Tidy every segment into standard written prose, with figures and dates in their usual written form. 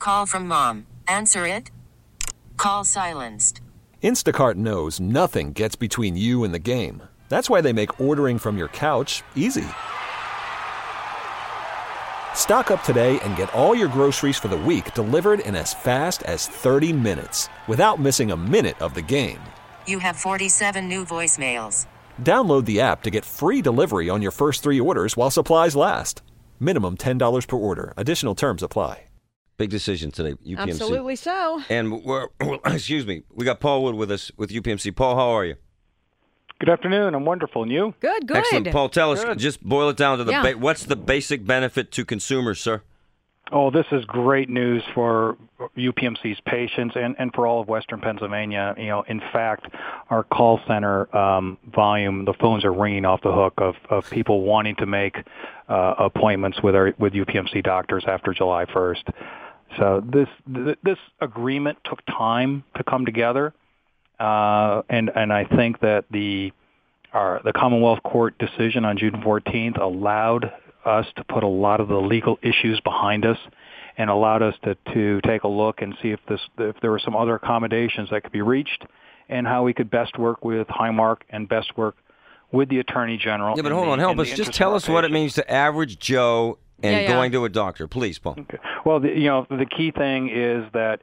Call from mom. Answer it. Call silenced. Instacart knows nothing gets between you and the game. That's why they make ordering from your couch easy. Stock up today and get all your groceries for the week delivered in as fast as 30 minutes without missing a minute of the game. You have 47 new voicemails. Download the app to get free delivery on your first 3 orders while supplies last. Minimum $10 per order. Additional terms apply. Big decision today, UPMC. Absolutely so. And excuse me, we got Paul Wood with us with UPMC. Paul, how are you? Good afternoon. I'm wonderful. And you? Good. Excellent. Paul, tell us, Good. just boil it down to Yeah. what's the basic benefit to consumers, sir? Oh, this is great news for UPMC's patients and for all of Western Pennsylvania. You know, in fact, our call center volume, the phones are ringing off the hook of people wanting to make appointments with UPMC doctors after July 1st. So this agreement took time to come together, and I think that the Commonwealth Court decision on June 14th allowed us to put a lot of the legal issues behind us and allowed us to take a look and see if there were some other accommodations that could be reached and how we could best work with Highmark and best work with the Attorney General. Yeah, but hold on, help us. Just tell us what it means to average Joe and going to a doctor. Please, Paul. Okay. Well, the key thing is that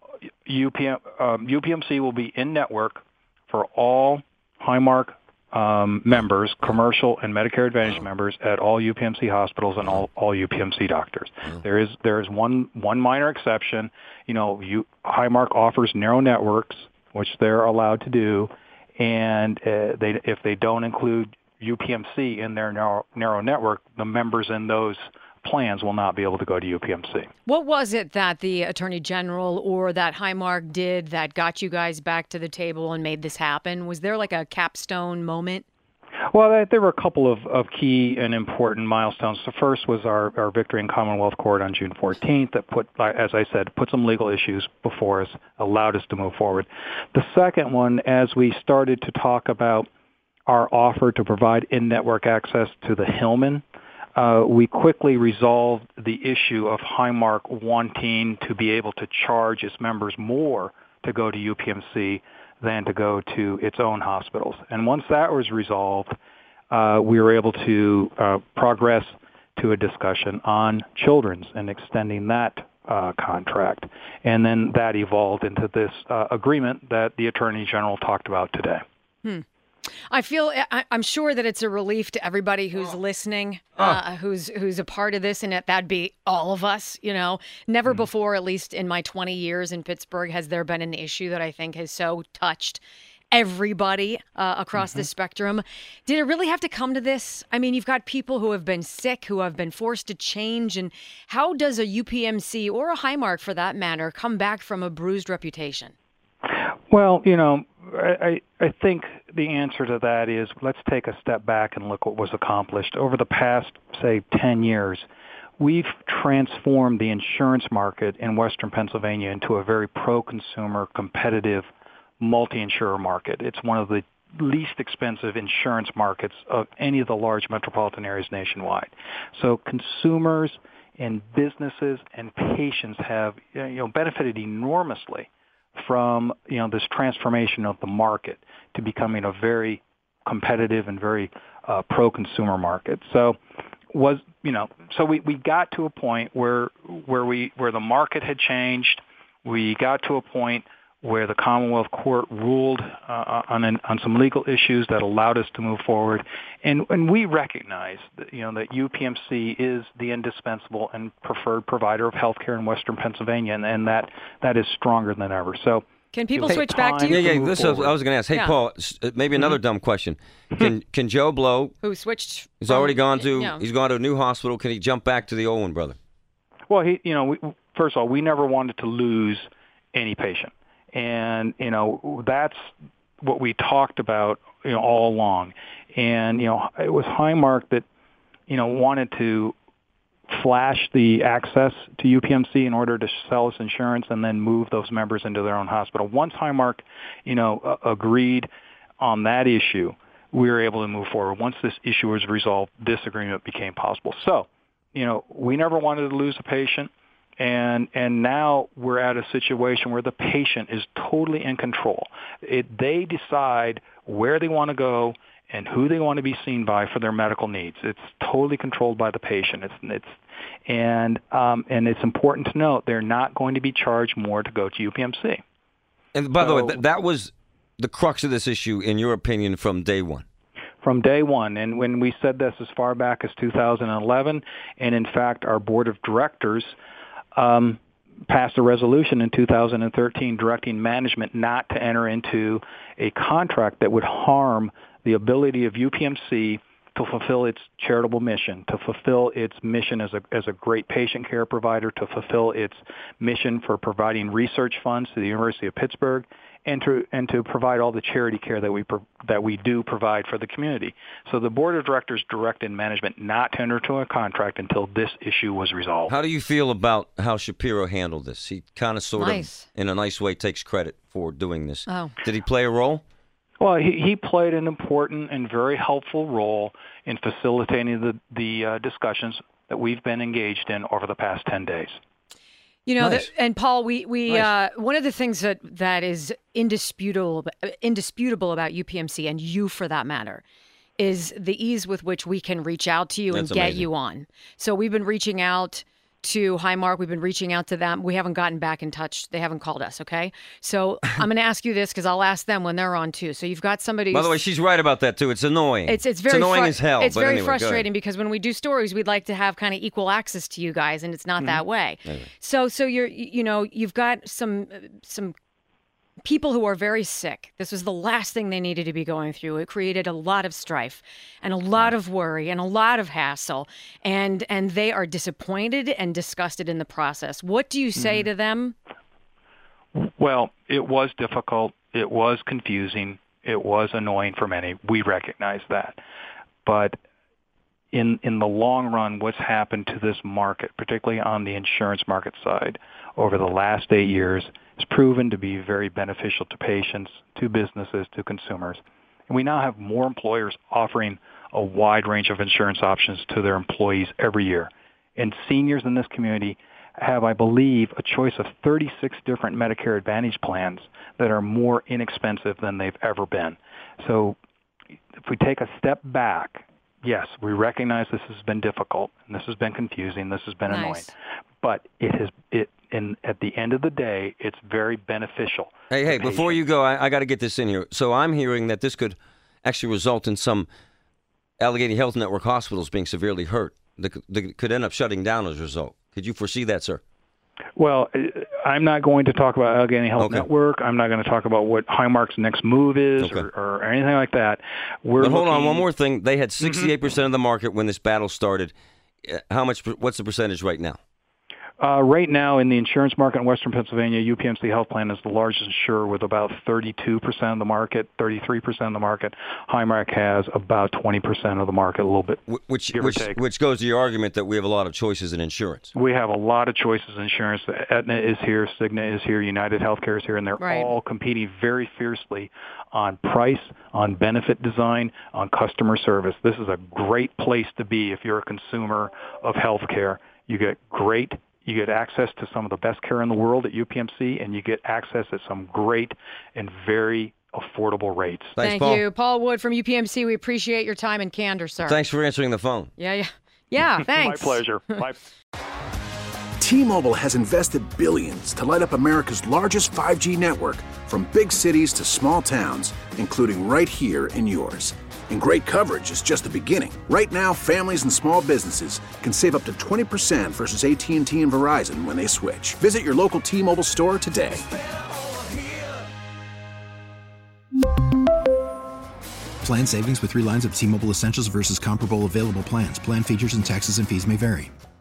UPMC will be in network for all Highmark members, commercial and Medicare Advantage members at all UPMC hospitals and all UPMC doctors. There is one minor exception. You know, Highmark offers narrow networks, which they're allowed to do, and if they don't include UPMC in their narrow network, the members in those plans will not be able to go to UPMC. What was it that the Attorney General or that Highmark did that got you guys back to the table and made this happen? Was there like a capstone moment? Well, there were a couple of key and important milestones. The first was our victory in Commonwealth Court on June 14th that put some legal issues before us, allowed us to move forward. The second one, as we started to talk about our offer to provide in-network access to the Hillman, we quickly resolved the issue of Highmark wanting to be able to charge its members more to go to UPMC than to go to its own hospitals. And once that was resolved, we were able to progress to a discussion on children's and extending that contract. And then that evolved into this agreement that the Attorney General talked about today. I'm sure that it's a relief to everybody who's listening, who's a part of this, and that'd be all of us, you know. Never before, at least in my 20 years in Pittsburgh, has there been an issue that I think has so touched everybody across the spectrum. Did it really have to come to this? I mean, you've got people who have been sick, who have been forced to change, and how does a UPMC, or a Highmark for that matter, come back from a bruised reputation? Well, you know, I think the answer to that is let's take a step back and look what was accomplished. Over the past, say, 10 years, we've transformed the insurance market in Western Pennsylvania into a very pro-consumer, competitive, multi-insurer market. It's one of the least expensive insurance markets of any of the large metropolitan areas nationwide. So consumers and businesses and patients have benefited enormously from this transformation of the market to becoming a very competitive and very pro-consumer market. So we got to a point where the market had changed. We got to a point where the Commonwealth Court ruled on some legal issues that allowed us to move forward, and we recognize that that UPMC is the indispensable and preferred provider of health care in Western Pennsylvania, and that is stronger than ever. So can people switch back to you? Yeah. This I was going to ask. Hey, Paul, maybe another dumb question. Can Joe Blow, who switched, he's already gone to he's gone to a new hospital? Can he jump back to the old one, brother? Well, first of all, we never wanted to lose any patient. And, that's what we talked about, all along. And, it was Highmark that, wanted to flash the access to UPMC in order to sell its insurance and then move those members into their own hospital. Once Highmark, agreed on that issue, we were able to move forward. Once this issue was resolved, this agreement became possible. So, we never wanted to lose a patient. And now we're at a situation where the patient is totally in control. They decide where they want to go and who they want to be seen by for their medical needs. It's totally controlled by the patient. And it's important to note they're not going to be charged more to go to UPMC. And by the way, that was the crux of this issue, in your opinion, from day one. From day one. And when we said this as far back as 2011, and in fact our board of directors passed a resolution in 2013 directing management not to enter into a contract that would harm the ability of UPMC to fulfill its charitable mission, to fulfill its mission as a great patient care provider, to fulfill its mission for providing research funds to the University of Pittsburgh, and to provide all the charity care that we do provide for the community. So the board of directors directed management not to enter into a contract until this issue was resolved. How do you feel about how Shapiro handled this? He kind of sort of, in a nice way, takes credit for doing this. Oh. Did he play a role? Well, he played an important and very helpful role in facilitating the discussions that we've been engaged in over the past 10 days. You know, Nice. and Paul, we Nice. one of the things that is indisputable about UPMC, and you for that matter, is the ease with which we can reach out to you That's and get amazing. you on. So we've been reaching out to Highmark. We've been reaching out to them. We haven't gotten back in touch. They haven't called us, okay? So I'm going to ask you this because I'll ask them when they're on too. So you've got somebody. By the way, she's right about that too. It's annoying. It's very annoying as hell. It's but very anyway, go ahead. frustrating because when we do stories, we'd like to have kind of equal access to you guys, and it's not that way. Anyway. So you've got some people who are very sick. This was the last thing they needed to be going through. It created a lot of strife and a lot of worry and a lot of hassle, and they are disappointed and disgusted in the process. What do you say to them? Well, it was difficult. It was confusing. It was annoying for many. We recognize that. But in the long run, what's happened to this market, particularly on the insurance market side, over the last 8 years, has proven to be very beneficial to patients, to businesses, to consumers. And we now have more employers offering a wide range of insurance options to their employees every year. And seniors in this community have, I believe, a choice of 36 different Medicare Advantage plans that are more inexpensive than they've ever been. So if we take a step back, yes, we recognize this has been difficult, and this has been confusing, this has been annoying. But at the end of the day, it's very beneficial. Hey, before you go, I got to get this in here. So I'm hearing that this could actually result in some Allegheny Health Network hospitals being severely hurt. They could end up shutting down as a result. Could you foresee that, sir? Well, I'm not going to talk about Allegheny Health Network. I'm not going to talk about what Highmark's next move is or anything like that. But hold on, one more thing. They had 68% of the market when this battle started. What's the percentage right now? Right now, in the insurance market in Western Pennsylvania, UPMC Health Plan is the largest insurer with about 32% of the market, 33% of the market. Highmark has about 20% of the market, a little bit, which goes to your argument that we have a lot of choices in insurance. We have a lot of choices in insurance. Aetna is here, Cigna is here, United Healthcare is here, and they're all competing very fiercely on price, on benefit design, on customer service. This is a great place to be if you're a consumer of healthcare. You get access to some of the best care in the world at UPMC, and you get access at some great and very affordable rates. Thanks, Thank you. Paul Wood from UPMC. We appreciate your time and candor, sir. Thanks for answering the phone. Yeah, thanks. My pleasure. T-Mobile has invested billions to light up America's largest 5G network, from big cities to small towns, including right here in yours. And great coverage is just the beginning. Right now, families and small businesses can save up to 20% versus AT&T and Verizon when they switch. Visit your local T-Mobile store today. Plan savings with 3 lines of T-Mobile Essentials versus comparable available plans. Plan features and taxes and fees may vary.